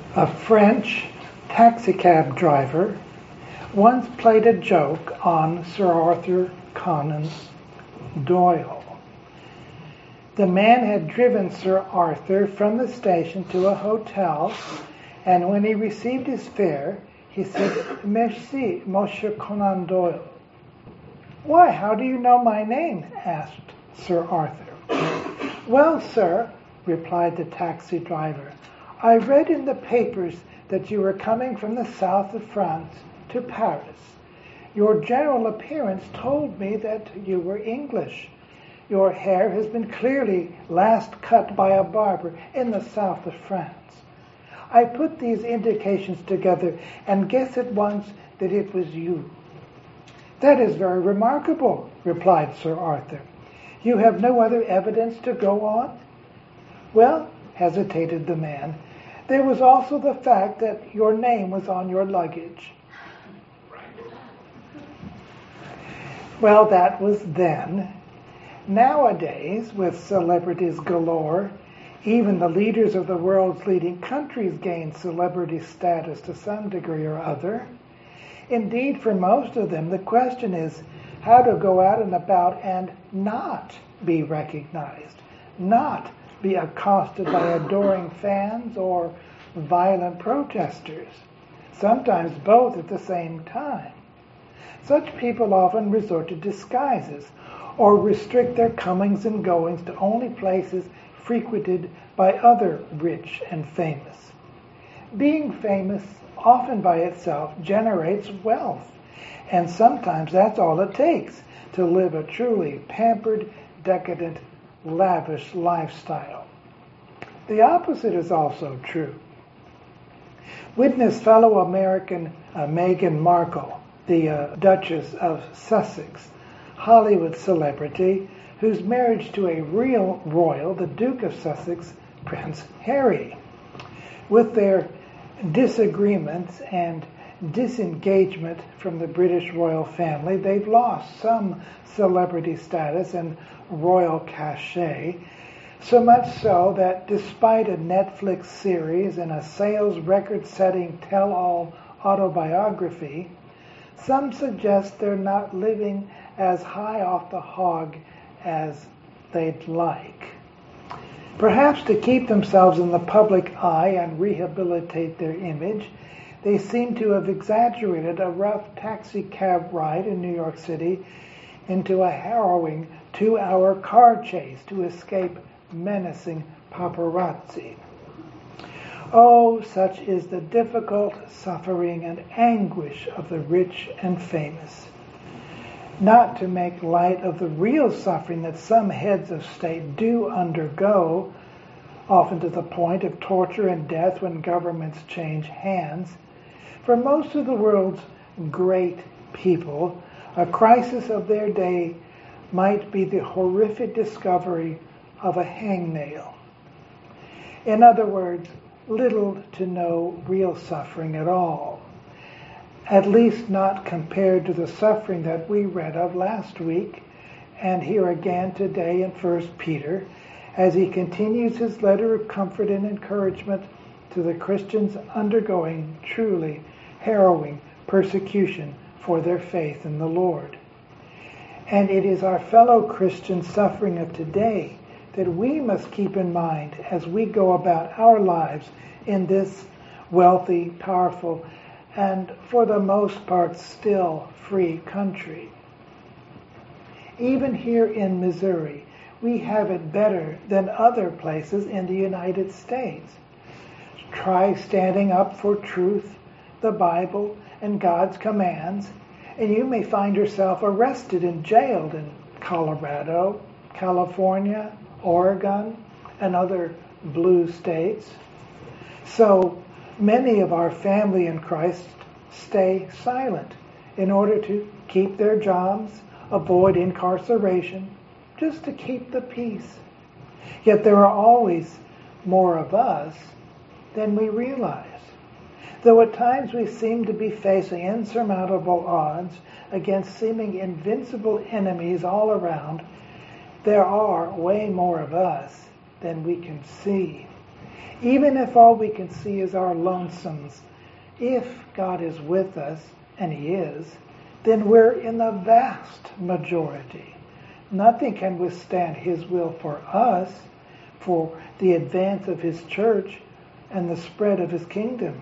A French taxicab driver once played a joke on Sir Arthur Conan Doyle. The man had driven Sir Arthur from the station to a hotel, and when he received his fare, he said, "Merci, Monsieur Conan Doyle." "Why, how do you know my name?" asked Sir Arthur. "Well, sir," replied the taxi driver, "I read in the papers that you were coming from the south of France to Paris. Your general appearance told me that you were English. Your hair has been clearly last cut by a barber in the south of France. I put these indications together and guessed at once that it was you." "That is very remarkable," replied Sir Arthur. "You have no other evidence to go on?" "Well," hesitated the man, "there was also the fact that your name was on your luggage." Well, that was then. Nowadays, with celebrities galore, even the leaders of the world's leading countries gain celebrity status to some degree or other. Indeed, for most of them, the question is how to go out and about and not be recognized, not be accosted by adoring fans or violent protesters, sometimes both at the same time. Such people often resort to disguises or restrict their comings and goings to only places frequented by other rich and famous. Being famous, often by itself, generates wealth, and sometimes that's all it takes to live a truly pampered, decadent, lavish lifestyle. The opposite is also true. Witness fellow American Meghan Markle, the Duchess of Sussex, Hollywood celebrity, who's married to a real royal, the Duke of Sussex, Prince Harry. With their disagreements and disengagement from the British royal family, they've lost some celebrity status and royal cachet, so much so that despite a Netflix series and a sales record-setting tell-all autobiography, some suggest they're not living as high off the hog as they'd like. Perhaps to keep themselves in the public eye and rehabilitate their image, they seem to have exaggerated a rough taxi cab ride in New York City into a harrowing 2-hour car chase to escape menacing paparazzi. Oh, such is the difficult suffering and anguish of the rich and famous. Not to make light of the real suffering that some heads of state do undergo, often to the point of torture and death when governments change hands, for most of the world's great people, a crisis of their day might be the horrific discovery of a hangnail. In other words, little to no real suffering at all. At least not compared to the suffering that we read of last week and here again today in 1 Peter, as he continues his letter of comfort and encouragement to the Christians undergoing truly harrowing persecution for their faith in the Lord. And it is our fellow Christian suffering of today that we must keep in mind as we go about our lives in this wealthy, powerful, and for the most part still free country. Even here in Missouri, we have it better than other places in the United States. Try standing up for truth, the Bible, and God's commands, and you may find yourself arrested and jailed in Colorado, California, Oregon, and other blue states. So many of our family in Christ stay silent in order to keep their jobs, avoid incarceration, just to keep the peace. Yet there are always more of us than we realize. Though at times we seem to be facing insurmountable odds against seeming invincible enemies all around, there are way more of us than we can see. Even if all we can see is our lonesomes, if God is with us, and He is, then we're in the vast majority. Nothing can withstand His will for us, for the advance of His church and the spread of His kingdom.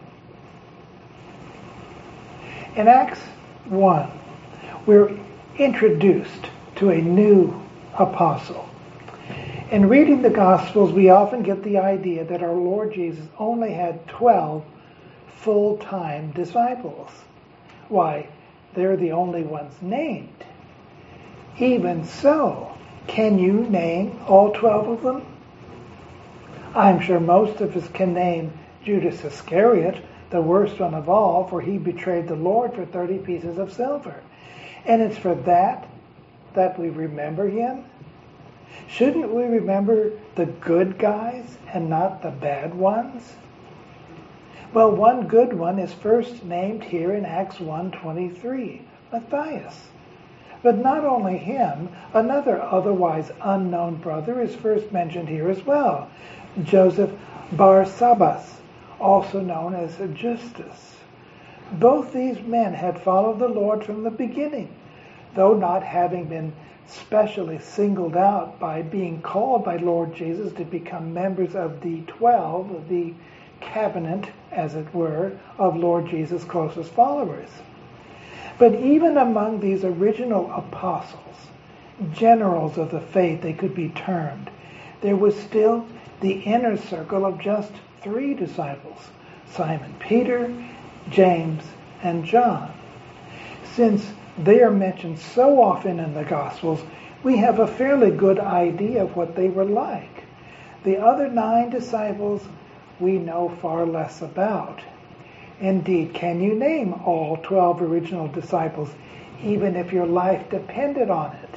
In Acts 1, we're introduced to a new apostle. In reading the Gospels, we often get the idea that our Lord Jesus only had 12 full-time disciples. Why, they're the only ones named. Even so, can you name all 12 of them? I'm sure most of us can name Judas Iscariot, the worst one of all, for he betrayed the Lord for 30 pieces of silver. And it's for that we remember him? Shouldn't we remember the good guys and not the bad ones? Well, one good one is first named here in Acts 1:23, Matthias. But not only him, another otherwise unknown brother is first mentioned here as well, Joseph Barsabbas, also known as Justus. Both these men had followed the Lord from the beginning, though not having been specially singled out by being called by Lord Jesus to become members of the 12, the cabinet, as it were, of Lord Jesus' closest followers. But even among these original apostles, generals of the faith they could be termed, there was still the inner circle of just 3 disciples, Simon Peter, James, and John. Since they are mentioned so often in the Gospels, we have a fairly good idea of what they were like. The other 9 disciples we know far less about. Indeed, can you name all 12 original disciples, even if your life depended on it?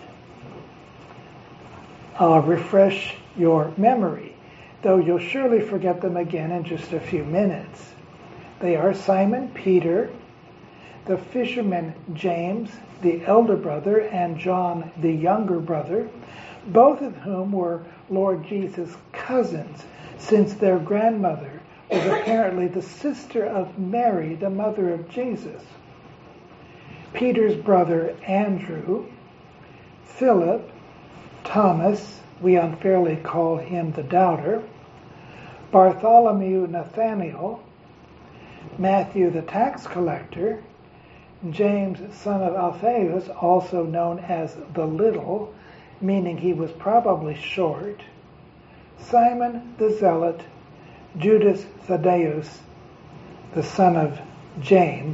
I'll refresh your memory, though you'll surely forget them again in just a few minutes. They are Simon Peter, the fisherman James, the elder brother, and John, the younger brother, both of whom were Lord Jesus' cousins, since their grandmother was apparently the sister of Mary, the mother of Jesus. Peter's brother Andrew, Philip, Thomas, we unfairly call him the doubter, Bartholomew Nathanael, Matthew the tax collector, James son of Alphaeus, also known as the Little, meaning he was probably short, Simon the Zealot, Judas Thaddeus, the son of James,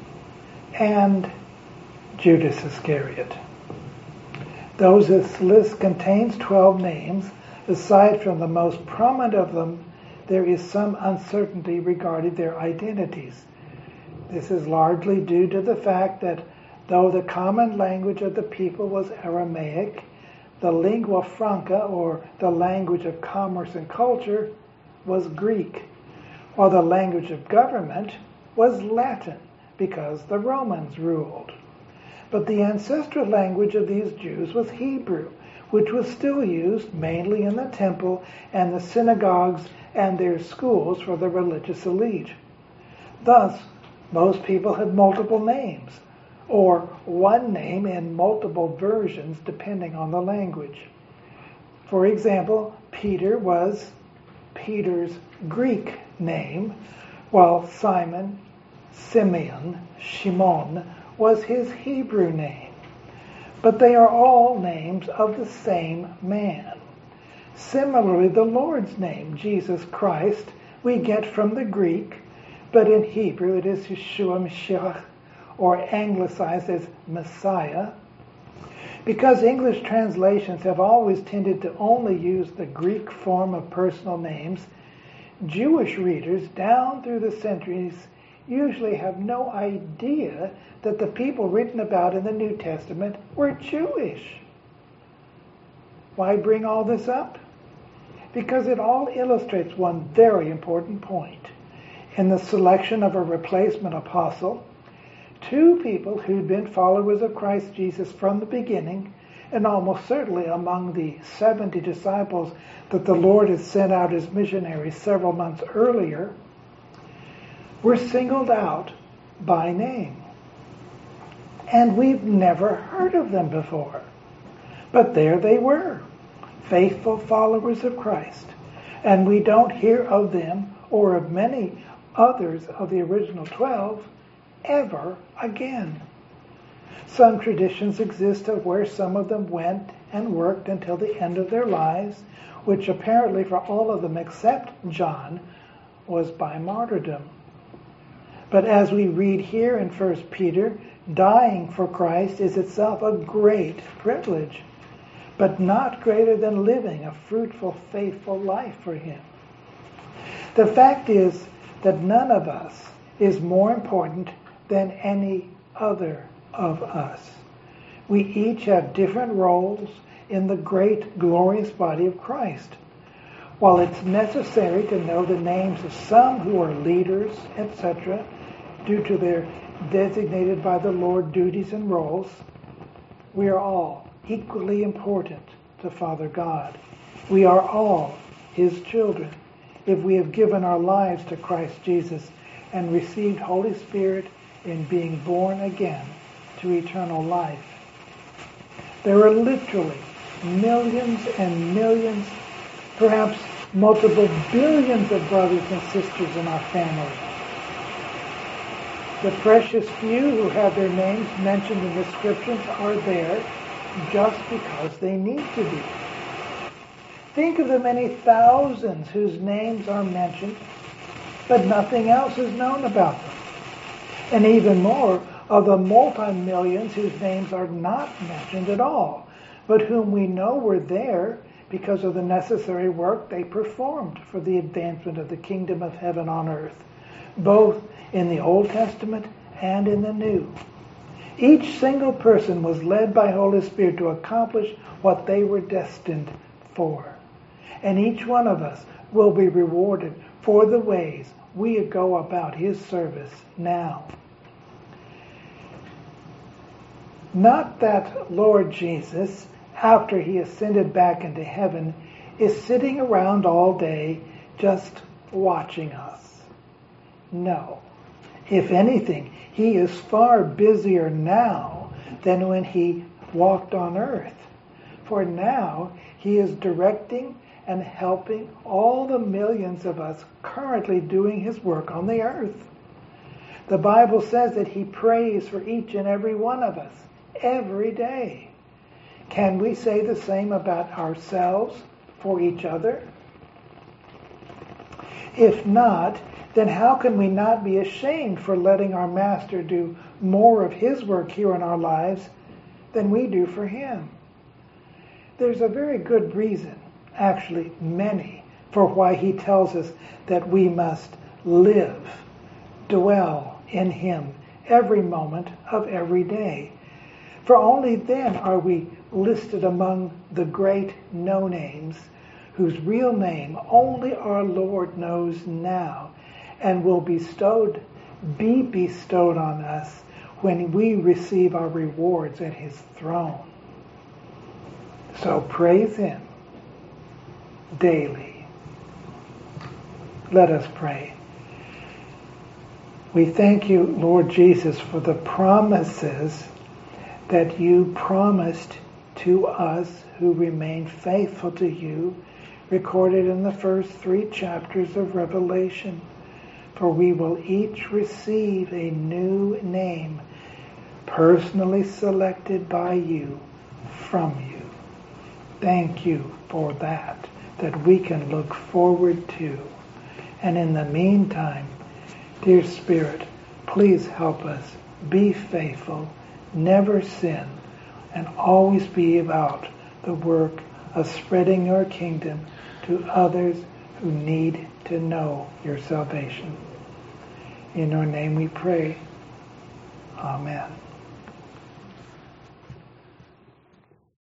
and Judas Iscariot. Though this list contains 12 names, aside from the most prominent of them, there is some uncertainty regarding their identities. This is largely due to the fact that though the common language of the people was Aramaic, the lingua franca, or the language of commerce and culture, was Greek, while the language of government was Latin, because the Romans ruled. But the ancestral language of these Jews was Hebrew, which was still used mainly in the temple and the synagogues and their schools for the religious elite. Thus, most people had multiple names, or one name in multiple versions depending on the language. For example, Peter was Peter's Greek name, while Simon, Simeon, Shimon was his Hebrew name. But they are all names of the same man. Similarly, the Lord's name, Jesus Christ, we get from the Greek, but in Hebrew it is Yeshua Mashiach, or anglicized as Messiah. Because English translations have always tended to only use the Greek form of personal names, Jewish readers down through the centuries usually have no idea that the people written about in the New Testament were Jewish. Why bring all this up? Because it all illustrates one very important point. In the selection of a replacement apostle, 2 people who'd been followers of Christ Jesus from the beginning and almost certainly among the 70 disciples that the Lord had sent out as missionaries several months earlier, were singled out by name. And we've never heard of them before. But there they were, faithful followers of Christ. And we don't hear of them or of many others of the original 12 ever again. Some traditions exist of where some of them went and worked until the end of their lives, which apparently for all of them except John was by martyrdom. But as we read here in 1 Peter, dying for Christ is itself a great privilege, but not greater than living a fruitful, faithful life for Him. The fact is that none of us is more important than any other of us. We each have different roles in the great, glorious body of Christ. While it's necessary to know the names of some who are leaders, etc., due to their designated by the Lord duties and roles, we are all equally important to Father God. We are all His children if we have given our lives to Christ Jesus and received Holy Spirit in being born again to eternal life. There are literally millions and millions, perhaps multiple billions of brothers and sisters in our family. The precious few who have their names mentioned in the Scriptures are there just because they need to be. Think of the many thousands whose names are mentioned, but nothing else is known about them. And even more of the multi-millions whose names are not mentioned at all, but whom we know were there because of the necessary work they performed for the advancement of the kingdom of heaven on earth, both in the Old Testament and in the New. Each single person was led by Holy Spirit to accomplish what they were destined for. And each one of us will be rewarded for the ways we go about His service now. Not that Lord Jesus, after He ascended back into heaven, is sitting around all day just watching us. No. If anything, He is far busier now than when He walked on earth. For now, He is directing and helping all the millions of us currently doing His work on the earth. The Bible says that He prays for each and every one of us every day. Can we say the same about ourselves for each other? If not, then how can we not be ashamed for letting our Master do more of His work here in our lives than we do for Him? There's a very good reason, actually many, for why He tells us that we must live, dwell in Him every moment of every day. For only then are we listed among the great no-names, whose real name only our Lord knows now, and will be bestowed on us when we receive our rewards at His throne. So praise Him daily. Let us pray. We thank You, Lord Jesus, for the promises that You promised to us who remain faithful to You, recorded in the first 3 chapters of Revelation. For we will each receive a new name, personally selected by You, from You. Thank You for that we can look forward to. And in the meantime, dear Spirit, please help us be faithful, never sin, and always be about the work of spreading Your kingdom to others who need to know Your salvation. In Your name we pray. Amen.